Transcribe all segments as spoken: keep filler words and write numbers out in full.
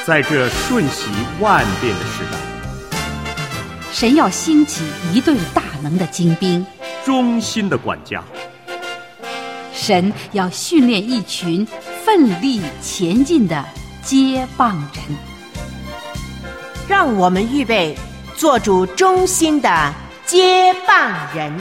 在这瞬息万变的时代， 神要兴起一队大能的精兵， 忠心的管家。 神要训练一群奋力前进的接棒人。 让我们预备做主忠心的接棒人。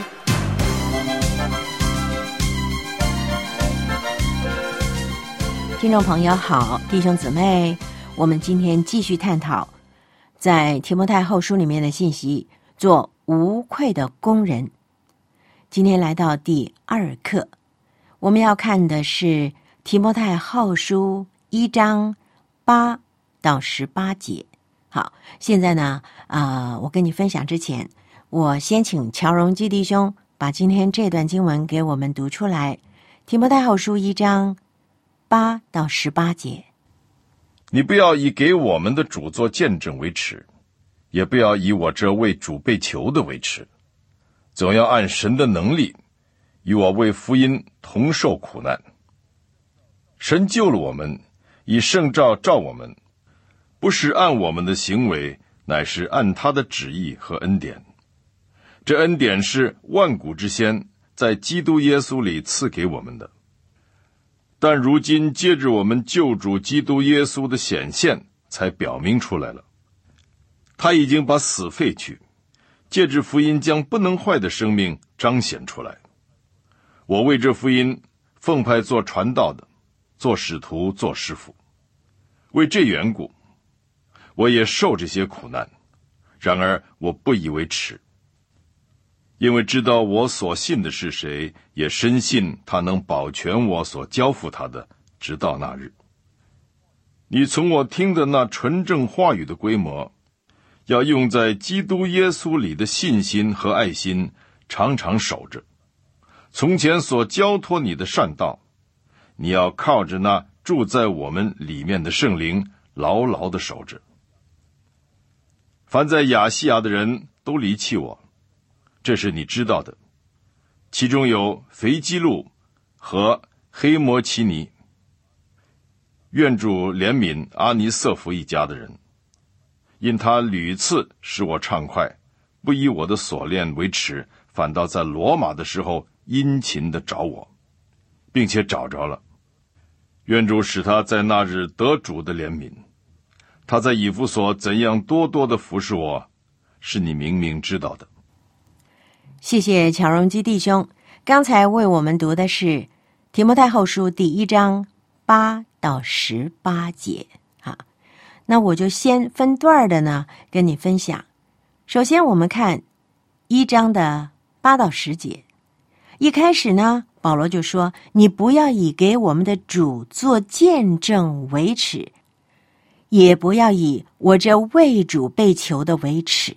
听众朋友好，弟兄姊妹，我们今天继续探讨在提摩太后书里面的信息，做无愧的工人。今天来到第二课，我们要看的是提摩太后书一章八到十八节。好，现在呢，啊、呃，我跟你分享之前，我先请乔荣基弟兄把今天这段经文给我们读出来。提摩太后书一章八到十八节。 你不要以给我们的主做见证为耻，也不要以我这为主被囚的为耻，总要按神的能力，与我为福音同受苦难。神救了我们，以圣召召我们，不是按我们的行为，乃是按他的旨意和恩典。这恩典是万古之先在基督耶稣里赐给我们的，但如今借着我们救主基督耶稣的显现，才表明出来了。他已经把死废去，借着福音将不能坏的生命彰显出来。我为这福音奉派做传道的，做使徒，做师傅。为这缘故，我也受这些苦难，然而我不以为耻，因为知道我所信的是谁，也深信他能保全我所交付他的，直到那日。你从我听的那纯正话语的规模，要用在基督耶稣里的信心和爱心，常常守着。从前所交托你的善道，你要靠着那住在我们里面的圣灵，牢牢地守着。凡在亚细亚的人都离弃我，这是你知道的，其中有腓基路和黑摩奇尼。愿主怜悯阿尼瑟弗一家的人，因他屡次使我畅快，不以我的所恋为耻，反倒在罗马的时候殷勤地找我，并且找着了。愿主使他在那日得主的怜悯。他在以弗所怎样多多地服侍我，是你明明知道的。 谢谢乔荣基弟兄，刚才为我们读的是提摩太后书第一章八到十八节。好，那我就先分段的呢跟你分享。首先我们看一章的八到十节。一开始呢，保罗就说，你不要以给我们的主做见证为耻，也不要以我这为主被囚的为耻。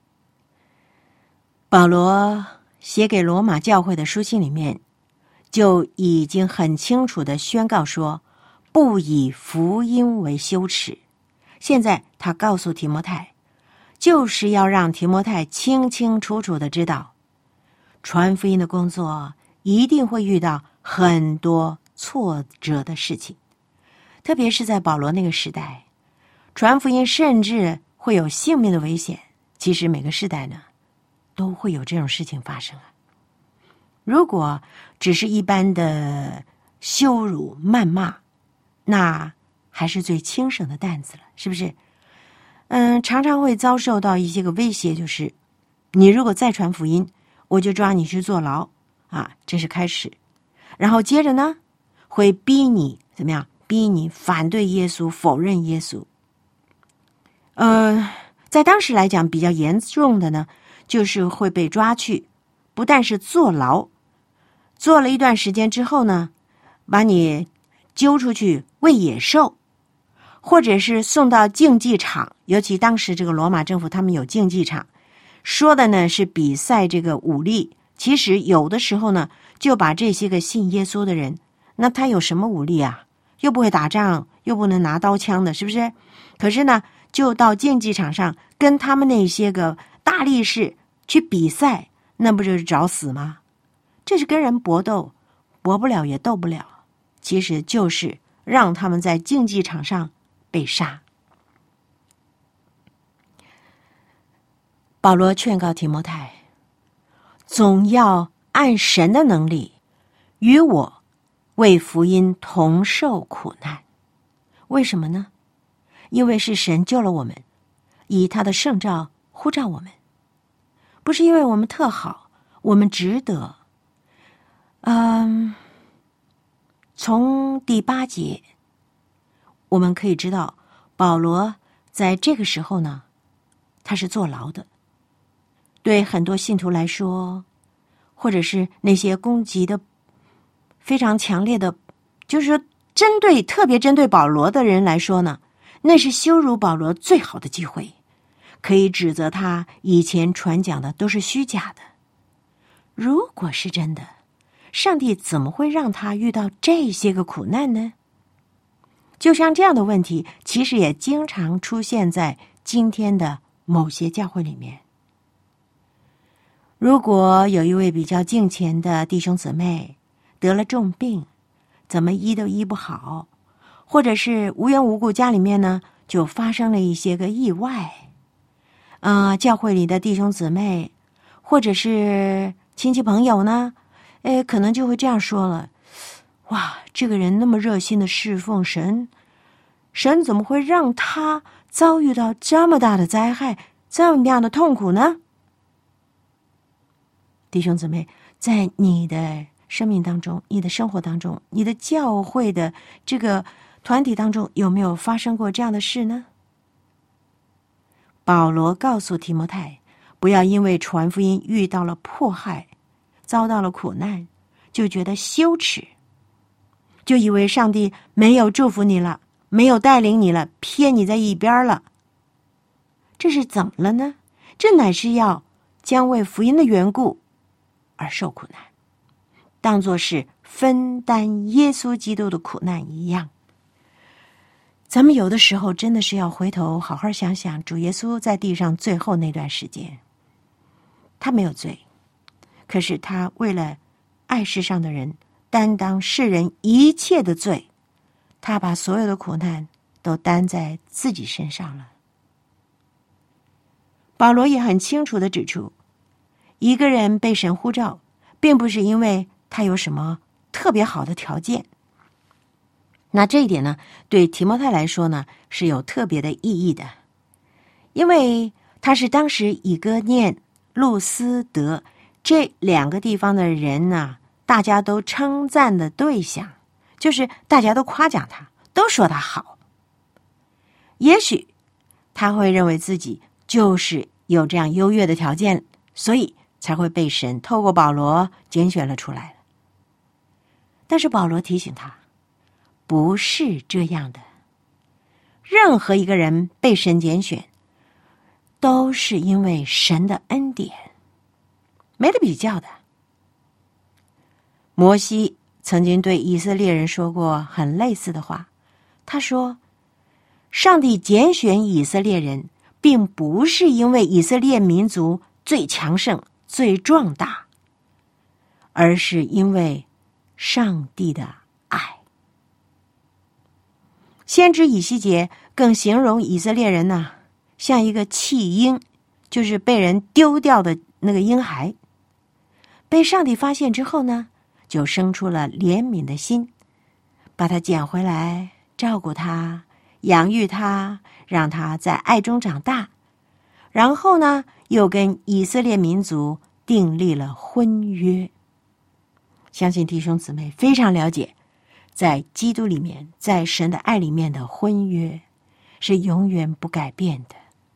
保罗写给罗马教会的书信里面，就已经很清楚地宣告说，不以福音为羞耻。现在他告诉提摩太，就是要让提摩太清清楚楚地知道，传福音的工作一定会遇到很多挫折的事情，特别是在保罗那个时代，传福音甚至会有性命的危险。其实每个时代呢，都会有这种事情发生啊。如果只是一般的羞辱谩骂，那还是最轻省的担子了，是不是？嗯，常常会遭受到一些个威胁，就是你如果再传福音，我就抓你去坐牢啊，这是开始。然后接着呢，会逼你怎么样？逼你反对耶稣，否认耶稣。呃，在当时来讲比较严重的呢，就是会被抓去，不但是坐牢，坐了一段时间之后呢，把你揪出去喂野兽，或者是送到竞技场。尤其当时这个罗马政府他们有竞技场，说的呢是比赛这个武力，其实有的时候呢就把这些个信耶稣的人，那他有什么武力啊？又不会打仗，又不能拿刀枪的，是不是？可是呢就到竞技场上跟他们那些个大力士去比赛，那不就是找死吗？这是跟人搏斗，搏不了也斗不了，其实就是让他们在竞技场上被杀。 保罗劝告提摩太，总要按神的能力与我为福音同受苦难。为什么呢？因为是神救了我们，以他的圣召呼召我们，不是因为我们特好，我们值得。嗯，从第八节我们可以知道，保罗在这个时候呢，他是坐牢的。对很多信徒来说，或者是那些攻击的非常强烈的，就是说针对特别针对保罗的人来说呢，那是羞辱保罗最好的机会，可以指责他以前传讲的都是虚假的。如果是真的，上帝怎么会让他遇到这些个苦难呢？就像这样的问题，其实也经常出现在今天的某些教会里面。如果有一位比较敬虔的弟兄姊妹得了重病，怎么医都医不好，或者是无缘无故家里面呢就发生了一些个意外，呃，教会里的弟兄姊妹或者是亲戚朋友呢，哎，可能就会这样说了：哇，这个人那么热心的侍奉神，神怎么会让他遭遇到这么大的灾害，这么样的痛苦呢？弟兄姊妹，在你的生命当中，你的生活当中，你的教会的这个团体当中，有没有发生过这样的事呢？保罗告诉提摩太，不要因为传福音遇到了迫害，遭到了苦难，就觉得羞耻，就以为上帝没有祝福你了，没有带领你了，撇你在一边了。这是怎么了呢？这乃是要将为福音的缘故而受苦难，当作是分担耶稣基督的苦难一样。咱们有的时候真的是要回头好好想想，主耶稣在地上最后那段时间，他没有罪，可是他为了爱世上的人，担当世人一切的罪，他把所有的苦难都担在自己身上了。保罗也很清楚地指出，一个人被神呼召，并不是因为他有什么特别好的条件。那这一点呢，对提摩太来说呢，是有特别的意义的，因为他是当时以哥念、路斯德这两个地方的人呢、啊，大家都称赞的对象，就是大家都夸奖他，都说他好。也许他会认为自己就是有这样优越的条件，所以才会被神透过保罗拣选了出来。但是保罗提醒他，不是这样的。任何一个人被神拣选，都是因为神的恩典，没得比较的。摩西曾经对以色列人说过很类似的话，他说，上帝拣选以色列人，并不是因为以色列民族最强盛、最壮大，而是因为上帝的爱。先知以西结更形容以色列人呢、啊，像一个弃婴，就是被人丢掉的那个婴孩。被上帝发现之后呢，就生出了怜悯的心，把他捡回来，照顾他，养育他，让他在爱中长大。然后呢，又跟以色列民族订立了婚约。相信弟兄姊妹非常了解，在基督里面，在神的爱里面的婚约是永远不改变的。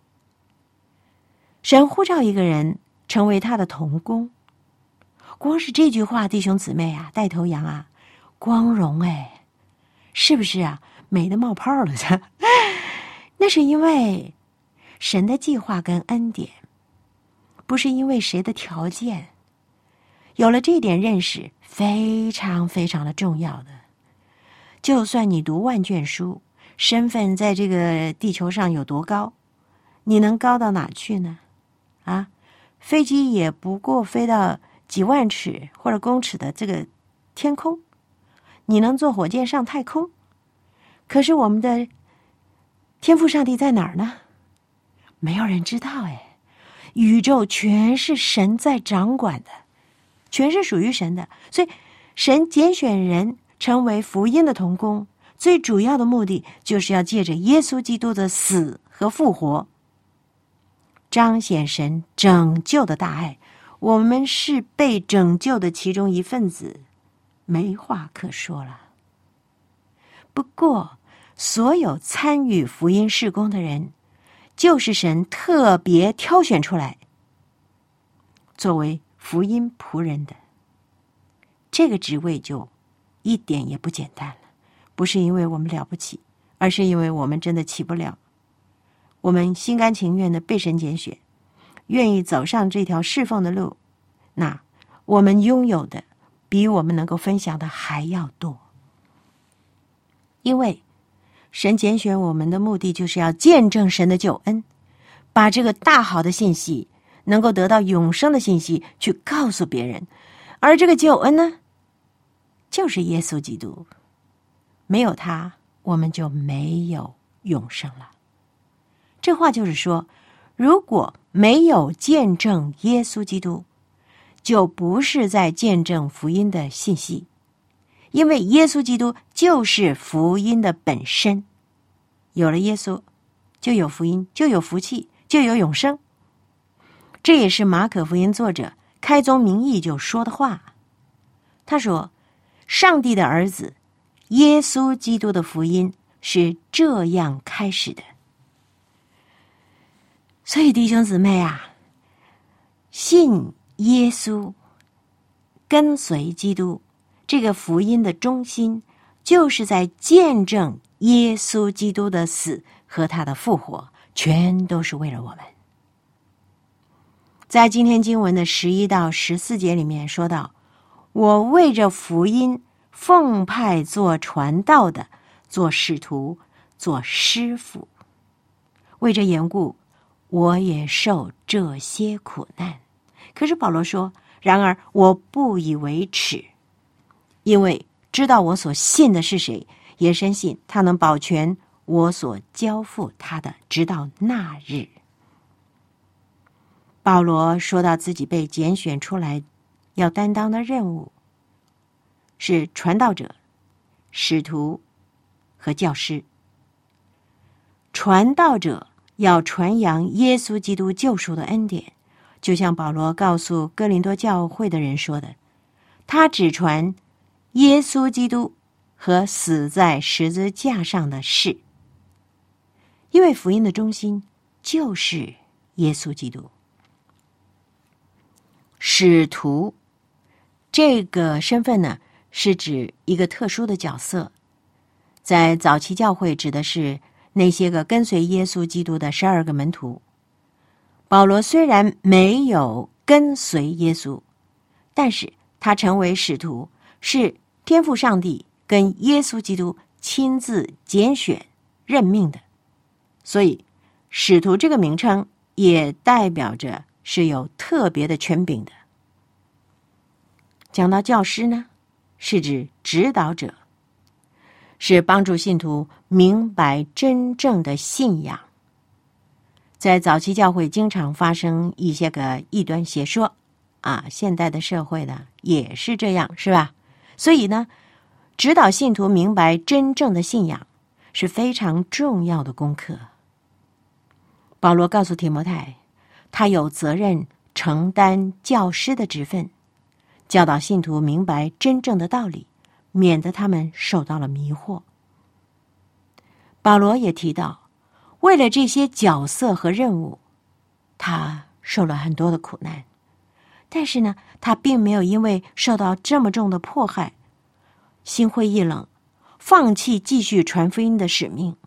神呼召一个人成为他的同工，光是这句话，弟兄姊妹啊，带头羊啊，光荣哎，是不是啊？美得冒泡了那是因为神的计划跟恩典，不是因为谁的条件。有了这点认识，非常非常的重要的。就算你读万卷书，身份在这个地球上有多高，你能高到哪去呢？啊，飞机也不过飞到几万尺或者公尺的这个天空，你能坐火箭上太空？可是我们的天父上帝在哪儿呢？没有人知道哎， 宇宙全是神在掌管的，全是属于神的。所以神拣选人成为福音的同工，最主要的目的就是要借着耶稣基督的死和复活，彰显神拯救的大爱。我们是被拯救的其中一份子，没话可说了。不过所有参与福音事工的人，就是神特别挑选出来作为福音仆人的，这个职位就一点也不简单了。不是因为我们了不起，而是因为我们真的起不了。我们心甘情愿的被神拣选，愿意走上这条侍奉的路，那我们拥有的比我们能够分享的还要多。因为神拣选我们的目的就是要见证神的救恩，把这个大好的信息，能够得到永生的信息去告诉别人。而这个救恩呢，就是耶稣基督，没有他，我们就没有永生了。这话就是说，如果没有见证耶稣基督，就不是在见证福音的信息，因为耶稣基督就是福音的本身。有了耶稣，就有福音，就有福气，就有永生。这也是马可福音作者开宗明义就说的话。他说，上帝的儿子耶稣基督的福音是这样开始的。所以弟兄姊妹啊，信耶稣，跟随基督，这个福音的中心就是在见证耶稣基督的死和他的复活，全都是为了我们。在今天经文的十一到十四节里面说到，我为着福音奉派做传道的，做使徒，做师傅，为这缘故我也受这些苦难。可是保罗说，然而我不以为耻，因为知道我所信的是谁，也深信他能保全我所交付他的，直到那日。保罗说到自己被拣选出来要担当的任务是传道者、使徒和教师。传道者要传扬耶稣基督救赎的恩典，就像保罗告诉哥林多教会的人说的，他只传耶稣基督和死在十字架上的事，因为福音的中心就是耶稣基督。使徒这个身份呢，是指一个特殊的角色，在早期教会指的是那些个跟随耶稣基督的十二个门徒。保罗虽然没有跟随耶稣，但是他成为使徒是天父上帝跟耶稣基督亲自拣选任命的，所以使徒这个名称也代表着是有特别的权柄的。讲到教师呢，是指指导者，是帮助信徒明白真正的信仰。在早期教会经常发生一些个异端邪说啊，现代的社会呢也是这样，是吧？所以呢，指导信徒明白真正的信仰是非常重要的功课。保罗告诉提摩太，他有责任承担教师的职分，教导信徒明白真正的道理，免得他们受到了迷惑。保罗也提到，为了这些角色和任务，他受了很多的苦难，但是呢，他并没有因为受到这么重的迫害，心灰意冷，放弃继续传福音的使命。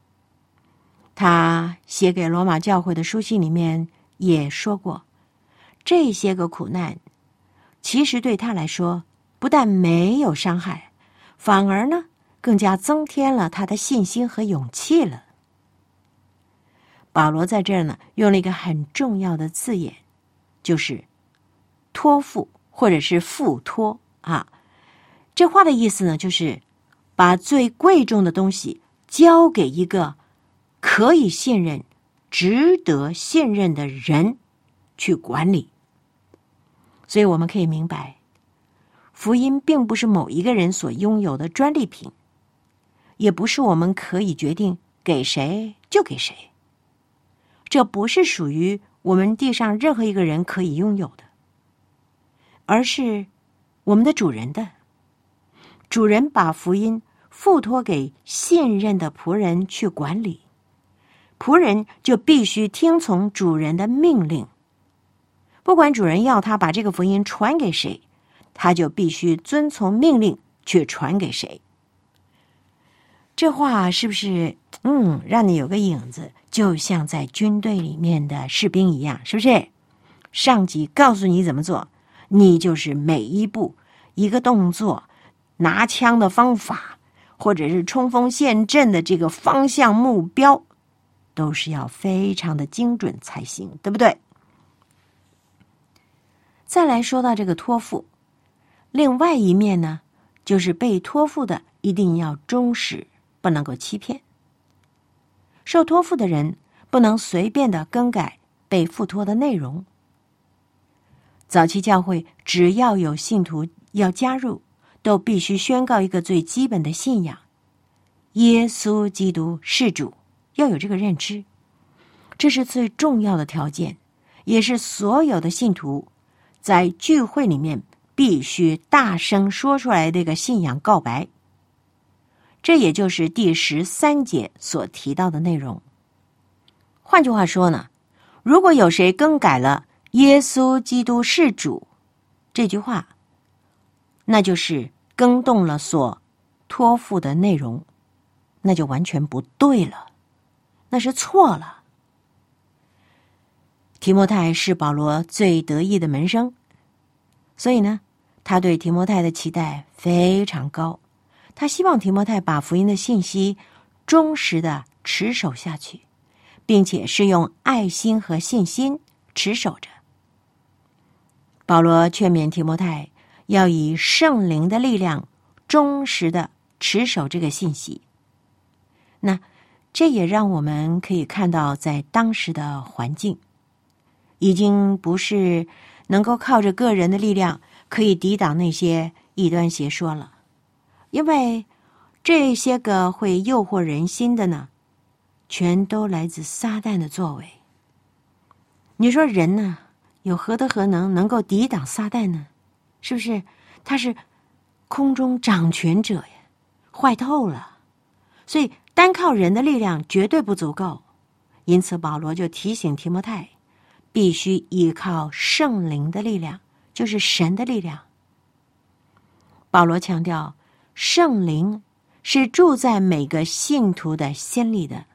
他写给罗马教会的书信里面也说过，这些个苦难其实对他来说不但没有伤害，反而呢更加增添了他的信心和勇气了。保罗在这儿呢用了一个很重要的字眼，就是托付或者是付托啊。这话的意思呢，就是把最贵重的东西交给一个可以信任、值得信任的人， 去管理。所以我们可以明白，福音并不是某一个人所拥有的专利品，也不是我们可以决定给谁就给谁。这不是属于我们地上任何一个人可以拥有的，而是我们的主人的。主人把福音付托给信任的仆人去管理，仆人就必须听从主人的命令。不管主人要他把这个福音传给谁，他就必须遵从命令去传给谁。这话是不是嗯，让你有个影子，就像在军队里面的士兵一样，是不是？上级告诉你怎么做，你就是每一步一个动作，拿枪的方法，或者是冲锋陷阵的这个方向目标，都是要非常的精准才行，对不对？再来说到这个托付，另外一面呢，就是被托付的一定要忠实，不能够欺骗。受托付的人不能随便的更改被付托的内容。早期教会只要有信徒要加入，都必须宣告一个最基本的信仰：耶稣基督是主，要有这个认知。这是最重要的条件，也是所有的信徒在聚会里面必须大声说出来的一个信仰告白。这也就是第十三节所提到的内容。换句话说呢，如果有谁更改了耶稣基督是主这句话，那就是更动了所托付的内容，那就完全不对了，那是错了。提摩太是保罗最得意的门生，所以呢，他对提摩太的期待非常高。他希望提摩太把福音的信息忠实的持守下去，并且是用爱心和信心持守着。保罗劝勉提摩太要以圣灵的力量忠实的持守这个信息。那这也让我们可以看到，在当时的环境，已经不是能够靠着个人的力量可以抵挡那些异端邪说了。因为这些个会诱惑人心的呢，全都来自撒旦的作为。你说人呢，有何德何能能够抵挡撒旦呢？是不是？他是空中掌权者呀，坏透了。所以单靠人的力量绝对不足够。因此保罗就提醒提摩太，必须依靠圣灵的力量，就是神的力量。保罗强调，圣灵是住在每个信徒的心里的。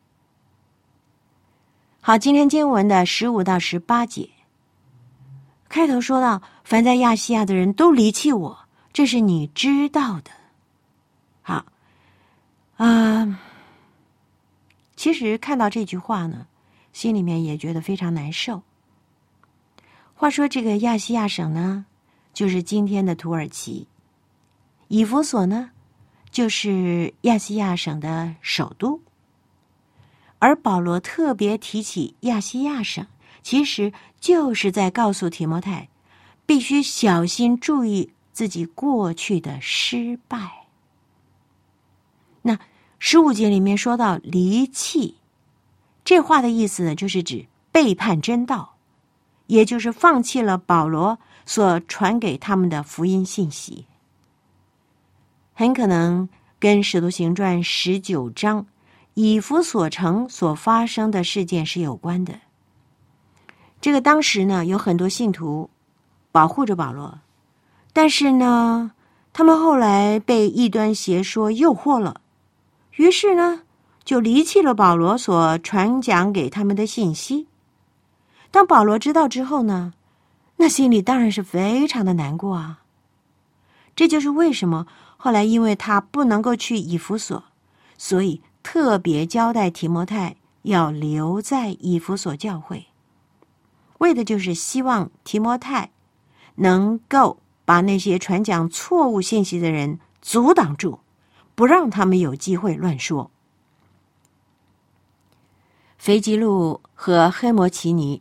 好，今天经文的十五到十八节，开头说到，凡在亚细亚的人都离弃我，这是你知道的。好，啊、呃，其实看到这句话呢，心里面也觉得非常难受。话说这个亚细亚省呢，就是今天的土耳其。以弗所呢，就是亚细亚省的首都。而保罗特别提起亚细亚省，其实就是在告诉提摩太，必须小心注意自己过去的失败。那十五节里面说到离弃，这话的意思呢，就是指背叛真道，也就是放弃了保罗所传给他们的福音信息。很可能跟《使徒行传》十九章以弗所城所发生的事件是有关的。这个当时呢，有很多信徒保护着保罗，但是呢，他们后来被异端邪说诱惑了，于是呢，就离弃了保罗所传讲给他们的信息。当保罗知道之后呢，那心里当然是非常的难过啊。这就是为什么后来因为他不能够去以弗所，所以特别交代提摩太要留在以弗所教会，为的就是希望提摩太能够把那些传讲错误信息的人阻挡住，不让他们有机会乱说。腓吉路和黑摩奇尼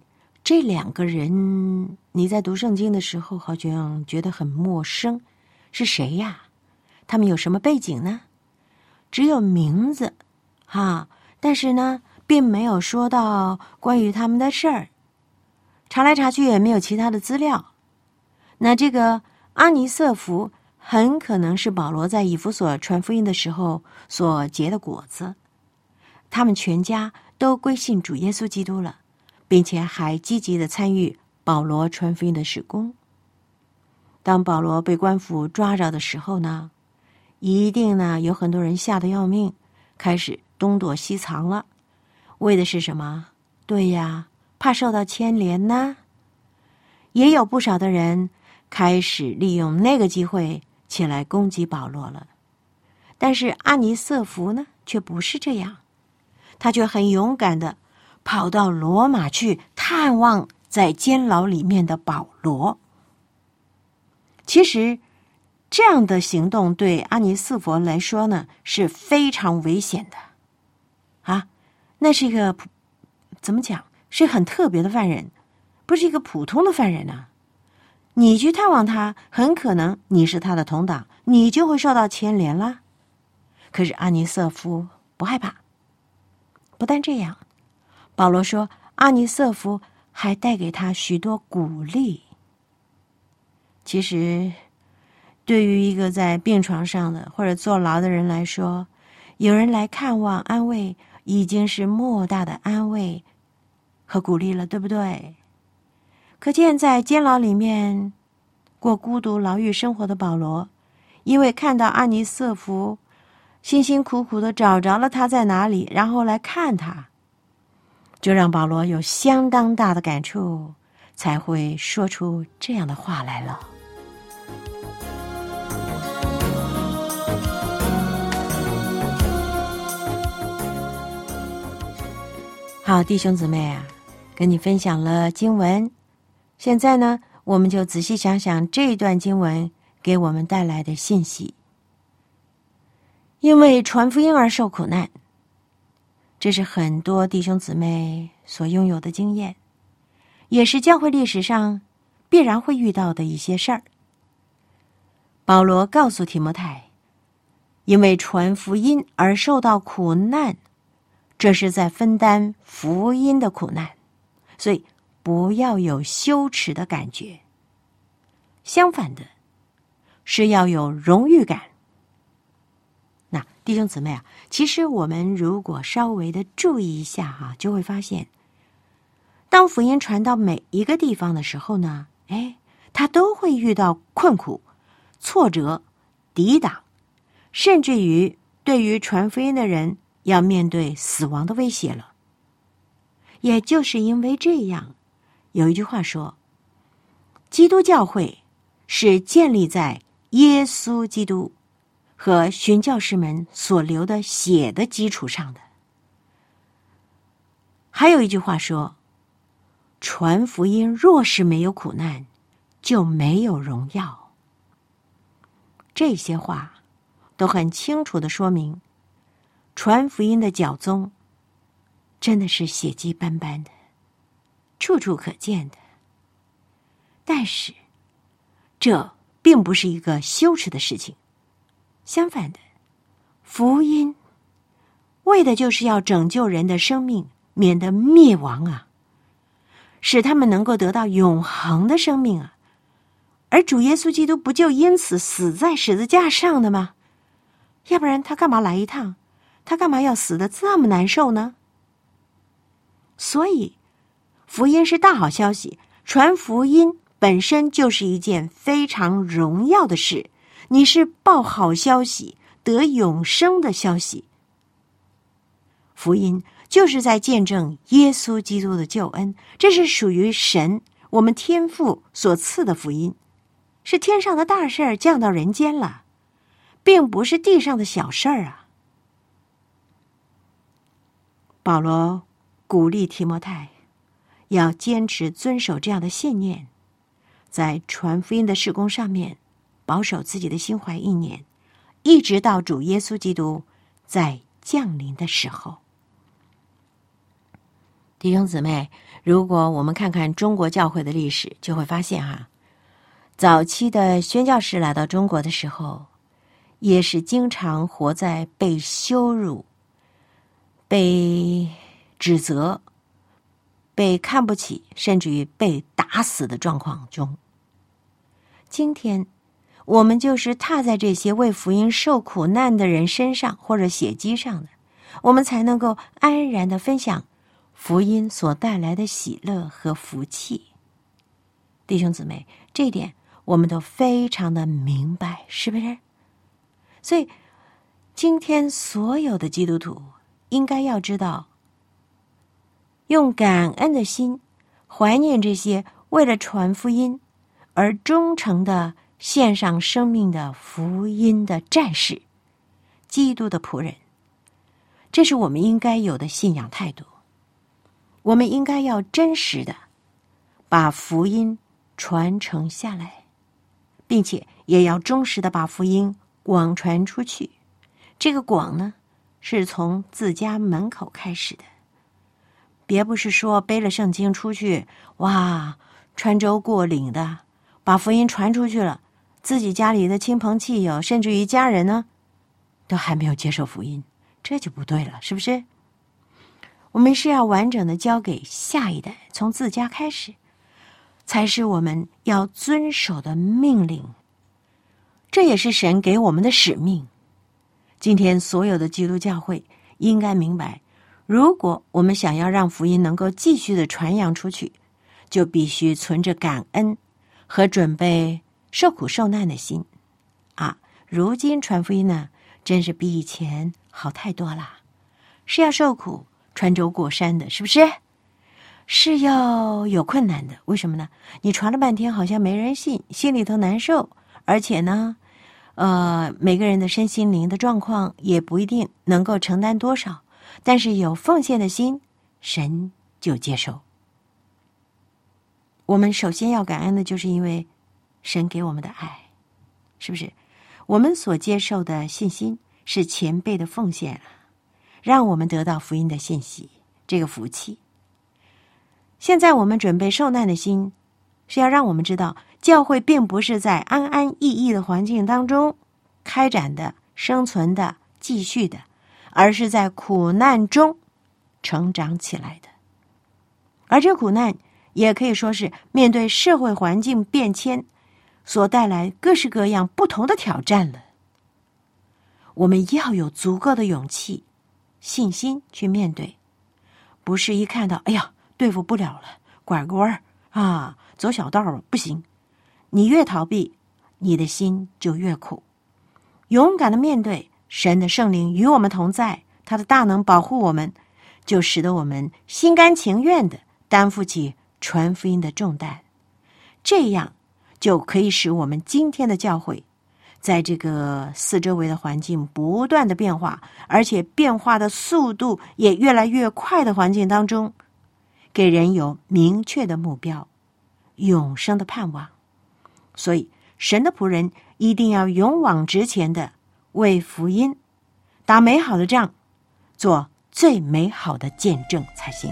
这两个人，你在读圣经的时候好像觉得很陌生，是谁呀？他们有什么背景呢？只有名字，哈，但是呢，并没有说到关于他们的事儿。查来查去也没有其他的资料。那这个阿尼瑟弗很可能是保罗在以弗所传福音的时候所结的果子。他们全家都归信主耶稣基督了，并且还积极的参与保罗传福音的事工。当保罗被官府抓着的时候呢，一定呢有很多人吓得要命，开始东躲西藏了。为的是什么？对呀，怕受到牵连呢。也有不少的人开始利用那个机会起来攻击保罗了。但是阿尼瑟弗呢，却不是这样，他却很勇敢的跑到罗马去探望在监牢里面的保罗。其实这样的行动对阿尼瑟弗来说呢是非常危险的啊，那是一个怎么讲，是很特别的犯人，不是一个普通的犯人啊。你去探望他，很可能你是他的同党，你就会受到牵连啦。可是阿尼瑟弗不害怕。不但这样，保罗说阿尼瑟弗还带给他许多鼓励。其实对于一个在病床上的或者坐牢的人来说，有人来看望安慰已经是莫大的安慰和鼓励了，对不对？可见在监牢里面过孤独牢狱生活的保罗，因为看到阿尼瑟弗辛辛苦苦的找着了他在哪里，然后来看他，就让保罗有相当大的感触，才会说出这样的话来了。好，弟兄姊妹啊，跟你分享了经文，现在呢，我们就仔细想想这一段经文给我们带来的信息。因为传福音而受苦难，这是很多弟兄姊妹所拥有的经验，也是教会历史上必然会遇到的一些事儿。保罗告诉提摩太，因为传福音而受到苦难，这是在分担福音的苦难，所以不要有羞耻的感觉，相反的是要有荣誉感。那弟兄姊妹啊，其实我们如果稍微的注意一下哈、啊，就会发现，当福音传到每一个地方的时候呢，哎，他都会遇到困苦、挫折、抵挡，甚至于对于传福音的人要面对死亡的威胁了。也就是因为这样，有一句话说，基督教会是建立在耶稣基督和宣教士们所流的血的基础上的。还有一句话说，传福音若是没有苦难，就没有荣耀。这些话都很清楚地说明，传福音的教宗真的是血迹斑斑的，处处可见的。但是这并不是一个羞耻的事情，相反的，福音为的就是要拯救人的生命，免得灭亡啊，使他们能够得到永恒的生命啊。而主耶稣基督不就因此死在十字架上的吗？要不然他干嘛来一趟？他干嘛要死得这么难受呢？所以福音是大好消息，传福音本身就是一件非常荣耀的事，你是报好消息，得永生的消息。福音就是在见证耶稣基督的救恩，这是属于神我们天父所赐的福音，是天上的大事儿降到人间了，并不是地上的小事儿啊。保罗鼓励提摩太要坚持遵守这样的信念，在传福音的事工上面保守自己的心怀意念，一直到主耶稣基督在降临的时候。 弟兄姊妹，如果我们看看中国教会的历史，就会发现哈，早期的宣教士来到中国的时候，也是经常活在被羞辱、被指责、被看不起，甚至于被打死的状况中。今天我们就是踏在这些为福音受苦难的人身上或者血迹上的，我们才能够安然地分享福音所带来的喜乐和福气。弟兄姊妹，这一点我们都非常的明白，是不是？所以今天所有的基督徒应该要知道，用感恩的心怀念这些为了传福音而忠诚的献上生命的福音的战士，基督的仆人。这是我们应该有的信仰态度。我们应该要真实的把福音传承下来，并且也要忠实的把福音广传出去。这个广呢，是从自家门口开始的。别不是说背了圣经出去，哇，穿州过岭的把福音传出去了，自己家里的亲朋戚友甚至于家人呢都还没有接受福音，这就不对了，是不是？我们是要完整的交给下一代，从自家开始，才是我们要遵守的命令。这也是神给我们的使命。今天所有的基督教会应该明白，如果我们想要让福音能够继续的传扬出去，就必须存着感恩和准备受苦受难的心啊！如今传福音呢，真是比以前好太多了，是要受苦穿州过山的，是不是？是要有困难的。为什么呢？你传了半天好像没人信，心里头难受，而且呢呃，每个人的身心灵的状况也不一定能够承担多少，但是有奉献的心，神就接受。我们首先要感恩的就是因为神给我们的爱，是不是？我们所接受的信心是前辈的奉献了，让我们得到福音的信息，这个福气。现在我们准备受难的心，是要让我们知道，教会并不是在安安逸逸的环境当中开展的、生存的、继续的，而是在苦难中成长起来的。而这苦难也可以说是面对社会环境变迁所带来各式各样不同的挑战了。我们要有足够的勇气、信心去面对，不是一看到哎呀对付不了了，拐个弯啊，走小道吧，不行。你越逃避，你的心就越苦。勇敢的面对，神的圣灵与我们同在，他的大能保护我们，就使得我们心甘情愿的担负起传福音的重担。这样就可以使我们今天的教会在这个四周围的环境不断的变化，而且变化的速度也越来越快的环境当中，给人有明确的目标，永生的盼望。所以神的仆人一定要勇往直前的为福音打美好的仗，做最美好的见证才行。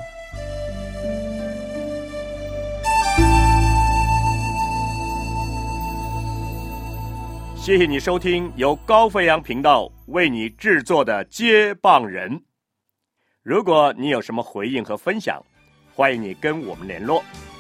谢谢你收听由高飞扬频道为你制作的接棒人。如果你有什么回应和分享，欢迎你跟我们联络。